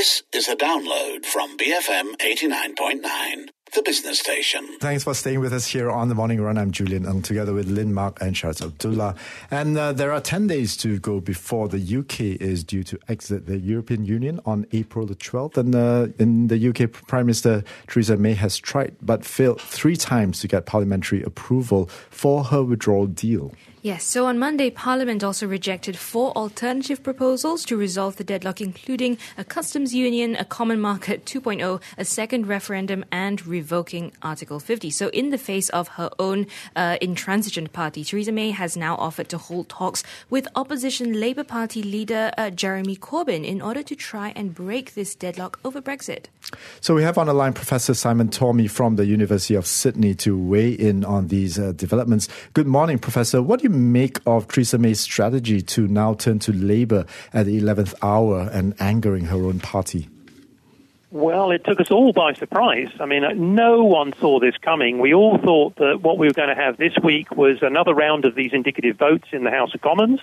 This is a download from BFM 89.9, the business station. Thanks for staying with us here on The Morning Run. I'm Julian Ng, together with Lynn Mark and Shaz Abdullah. And there are 10 days to go before the UK is due to exit the European Union on April the 12th. And in the UK, Prime Minister Theresa May has tried but failed 3 times to get parliamentary approval for her withdrawal deal. Yes, so on Monday, Parliament also rejected 4 alternative proposals to resolve the deadlock, including a customs union, a common market 2.0, a second referendum, and revoking Article 50. So in the face of her own intransigent party, Theresa May has now offered to hold talks with opposition Labour Party leader Jeremy Corbyn in order to try and break this deadlock over Brexit. So we have on the line Professor Simon Tormey from the University of Sydney to weigh in on these developments. Good morning, Professor. What do you make of Theresa May's strategy to now turn to Labour at the 11th hour and angering her own party? Well, it took us all by surprise. I mean, no one saw this coming. We all thought that what we were going to have this week was another round of these indicative votes in the House of Commons,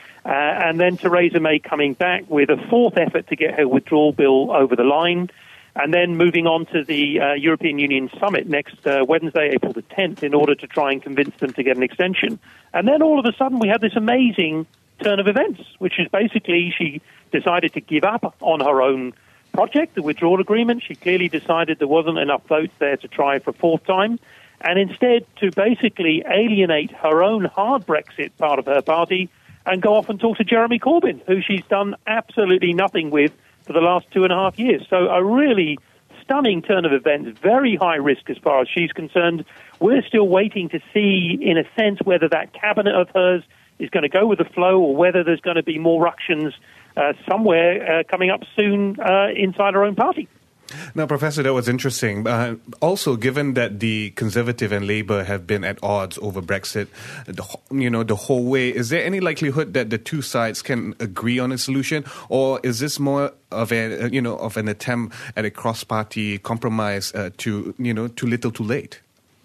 and then Theresa May coming back with a 4th effort to get her withdrawal bill over the line, and then moving on to the European Union summit next Wednesday, April the 10th, in order to try and convince them to get an extension. And then all of a sudden we had this amazing turn of events, which is basically she decided to give up on her own project, the withdrawal agreement. She clearly decided there wasn't enough votes there to try for a 4th time, and instead to basically alienate her own hard Brexit part of her party and go off and talk to Jeremy Corbyn, who she's done absolutely nothing with for the last 2.5 years. So a really stunning turn of events, very high risk as far as she's concerned. We're still waiting to see, in a sense, whether that cabinet of hers is going to go with the flow or whether there's going to be more ructions somewhere coming up soon inside her own party. Now, Professor, that was interesting. Also, given that the Conservative and Labour have been at odds over Brexit, the whole way, is there any likelihood that the two sides can agree on a solution, or is this more of an attempt at a cross-party compromise too little, too late?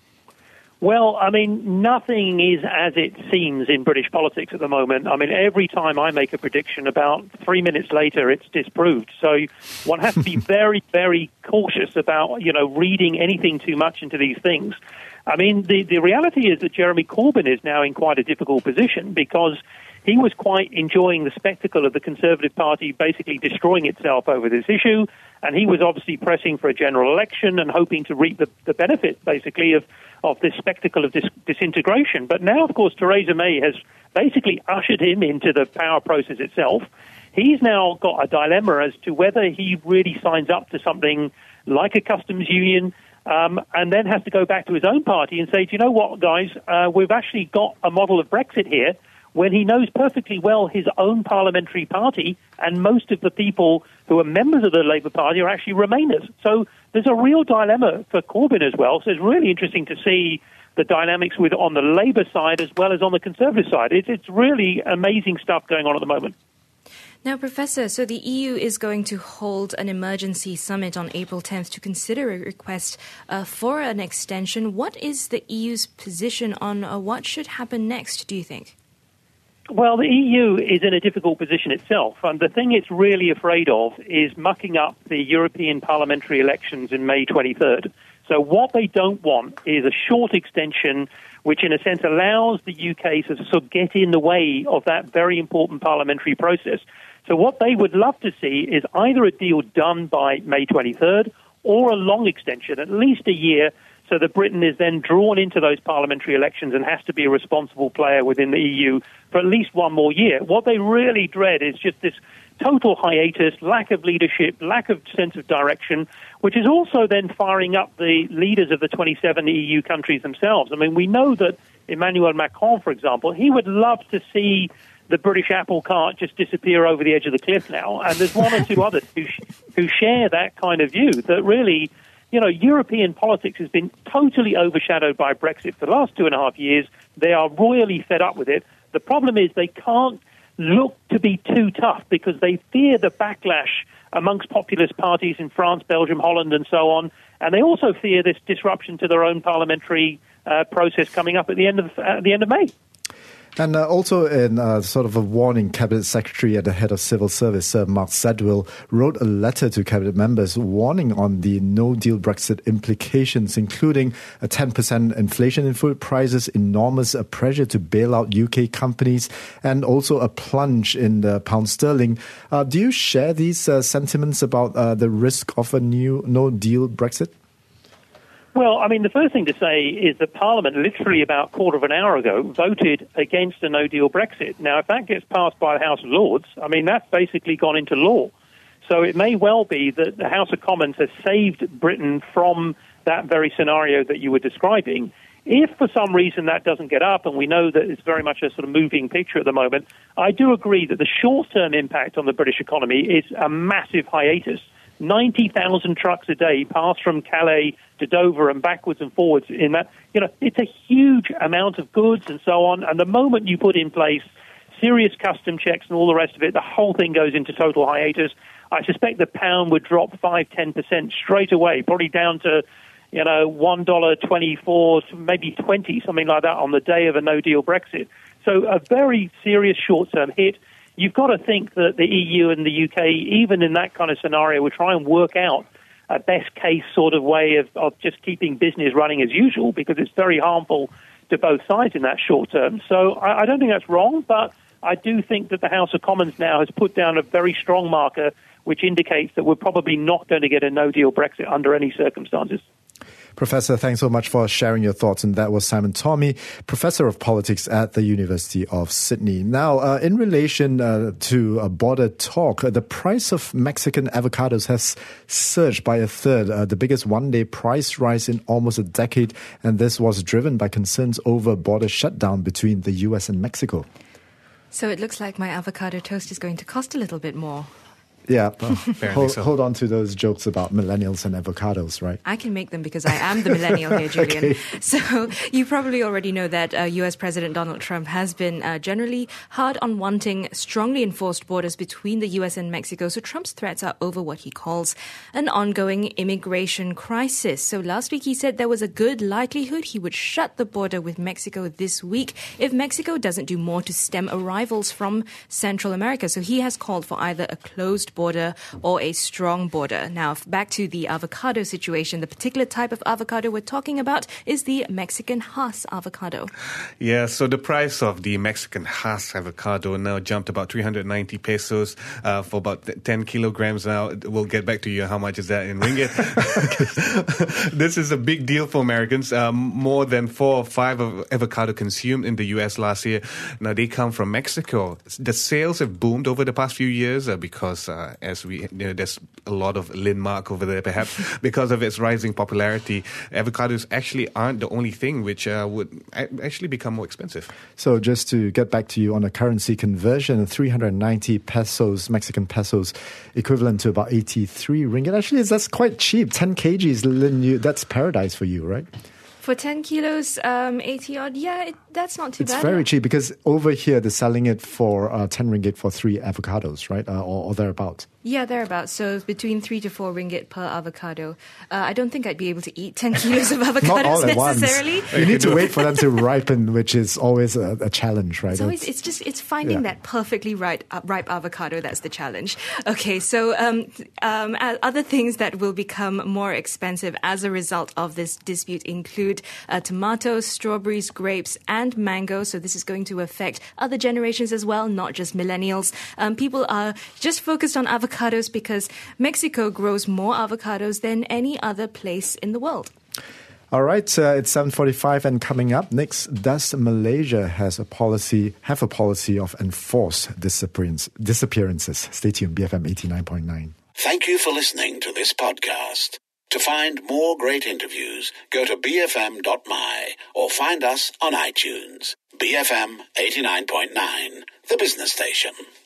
Well, I mean, nothing is as it seems in British politics at the moment. I mean, every time I make a prediction, about 3 minutes later, it's disproved. So one has to be very, very cautious about, reading anything too much into these things. I mean, the reality is that Jeremy Corbyn is now in quite a difficult position because he was quite enjoying the spectacle of the Conservative Party basically destroying itself over this issue, and he was obviously pressing for a general election and hoping to reap the benefit, basically, of this spectacle of disintegration. But now, of course, Theresa May has basically ushered him into the power process itself. He's now got a dilemma as to whether he really signs up to something like a customs union, and then has to go back to his own party and say, do you know what, guys, we've actually got a model of Brexit here, when he knows perfectly well his own parliamentary party and most of the people who are members of the Labour Party are actually Remainers. So there's a real dilemma for Corbyn as well. So it's really interesting to see the dynamics on the Labour side as well as on the Conservative side. It's really amazing stuff going on at the moment. Now, Professor, so the EU is going to hold an emergency summit on April 10th to consider a request for an extension. What is the EU's position on what should happen next, do you think? Well, the EU is in a difficult position itself, and the thing it's really afraid of is mucking up the European parliamentary elections in May 23rd. So what they don't want is a short extension which in a sense allows the UK to sort of get in the way of that very important parliamentary process. So what they would love to see is either a deal done by May 23rd or a long extension, at least a year, so that Britain is then drawn into those parliamentary elections and has to be a responsible player within the EU for at least one more year. What they really dread is just this total hiatus, lack of leadership, lack of sense of direction, which is also then firing up the leaders of the 27 EU countries themselves. I mean, we know that Emmanuel Macron, for example, he would love to see the British apple cart just disappear over the edge of the cliff now. And there's one or two others who share that kind of view, that really, European politics has been totally overshadowed by Brexit for the last 2.5 years. They are royally fed up with it. The problem is they can't look to be too tough because they fear the backlash amongst populist parties in France, Belgium, Holland, and so on. And they also fear this disruption to their own parliamentary process coming up at the end of May. And also in sort of a warning, Cabinet Secretary at the head of Civil Service, Sir Mark Sedwill, wrote a letter to Cabinet members warning on the no-deal Brexit implications, including a 10% inflation in food prices, enormous pressure to bail out UK companies, and also a plunge in the pound sterling. Do you share these sentiments about the risk of a new no-deal Brexit? Well, I mean, the first thing to say is that Parliament, literally about a quarter of an hour ago, voted against a no-deal Brexit. Now, if that gets passed by the House of Lords, I mean, that's basically gone into law. So it may well be that the House of Commons has saved Britain from that very scenario that you were describing. If for some reason that doesn't get up, and we know that it's very much a sort of moving picture at the moment, I do agree that the short-term impact on the British economy is a massive hiatus. 90,000 trucks a day pass from Calais to Dover and backwards and forwards in that. You know, it's a huge amount of goods and so on. And the moment you put in place serious custom checks and all the rest of it, the whole thing goes into total hiatus. I suspect the pound would drop 5-10% straight away, probably down to, you know, $1.24, maybe 20, something like that on the day of a no-deal Brexit. So a very serious short-term hit. You've got to think that the EU and the UK, even in that kind of scenario, will try and work out a best-case sort of way of just keeping business running as usual, because it's very harmful to both sides in that short term. So I don't think that's wrong, but I do think that the House of Commons now has put down a very strong marker which indicates that we're probably not going to get a no-deal Brexit under any circumstances. Professor, thanks so much for sharing your thoughts. And that was Simon Tommy, Professor of Politics at the University of Sydney. Now, in relation to border talk, the price of Mexican avocados has surged by a third, the biggest one-day price rise in almost a decade. And this was driven by concerns over border shutdown between the US and Mexico. So it looks like my avocado toast is going to cost a little bit more. Yeah, so. hold on to those jokes about millennials and avocados, right? I can make them because I am the millennial here, Julian. Okay. So you probably already know that US President Donald Trump has been generally hard on wanting strongly enforced borders between the US and Mexico. So Trump's threats are over what he calls an ongoing immigration crisis. So last week he said there was a good likelihood he would shut the border with Mexico this week if Mexico doesn't do more to stem arrivals from Central America. So he has called for either a closed border or a strong border. Now, back to the avocado situation. The particular type of avocado we're talking about is the Mexican Hass avocado. Yeah, so the price of the Mexican Hass avocado now jumped about 390 pesos for about 10 kilograms now. We'll get back to you. How much is that in ringgit? This is a big deal for Americans. More than 4 or 5 of avocado consumed in the U.S. last year. Now, they come from Mexico. The sales have boomed over the past few years because there's a lot of Linmark over there, perhaps, because of its rising popularity. Avocados actually aren't the only thing which would actually become more expensive. So just to get back to you on a currency conversion, 390 pesos, Mexican pesos, equivalent to about 83 ringgit. Actually, that's quite cheap. 10 kgs, Lin, that's paradise for you, right? For 10 kilos, 80 odd, that's not too bad. It's very cheap because over here they're selling it for 10 ringgit for 3 avocados, right? Or thereabouts. Yeah, thereabouts. So between 3 to 4 ringgit per avocado. I don't think I'd be able to eat 10 kilos of avocados Not all at necessarily. Once. You need to wait for them to ripen, which is always a challenge, right? It's finding that perfectly ripe avocado. That's the challenge. Okay, so other things that will become more expensive as a result of this dispute include tomatoes, strawberries, grapes, and mango. So this is going to affect other generations as well, not just millennials. People are just focused on avocados because Mexico grows more avocados than any other place in the world. All right, it's 7:45 and coming up next, does Malaysia have a policy of enforced disappearances? Stay tuned, BFM 89.9. Thank you for listening to this podcast. To find more great interviews, go to bfm.my or find us on iTunes. BFM 89.9, the business station.